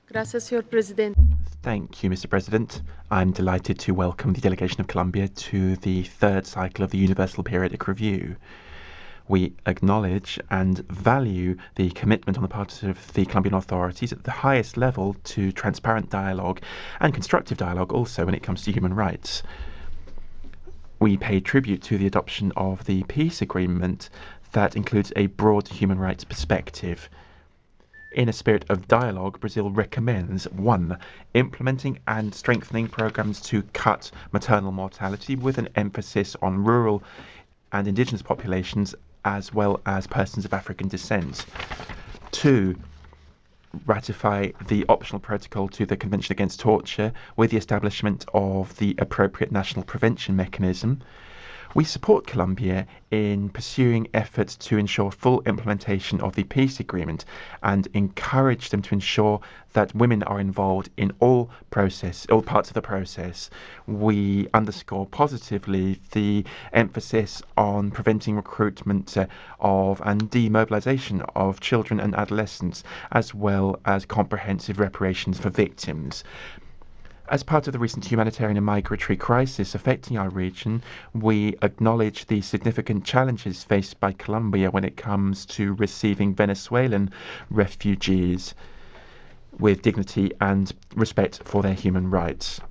Gracias, señor presidente. Thank you, Mr. President. I'm delighted to welcome the delegation of Colombia to the third cycle of the Universal Periodic Review. We acknowledge and value the commitment on the part of the Colombian authorities at the highest level to transparent dialogue and constructive dialogue also when it comes to human rights. We pay tribute to the adoption of the peace agreement that includes a broad human rights perspective. In a spirit of dialogue, Brazil recommends 1. Implementing and strengthening programs to cut maternal mortality with an emphasis on rural and indigenous populations as well as persons of African descent. 2. Ratify the optional protocol to the Convention Against Torture with the establishment of the appropriate national prevention mechanism. We support Colombia in pursuing efforts to ensure full implementation of the peace agreement and encourage them to ensure that women are involved in all parts of the process. We underscore positively the emphasis on preventing recruitment of and demobilization of children and adolescents, as well as comprehensive reparations for victims. As part of the recent humanitarian and migratory crisis affecting our region, we acknowledge the significant challenges faced by Colombia when it comes to receiving Venezuelan refugees with dignity and respect for their human rights.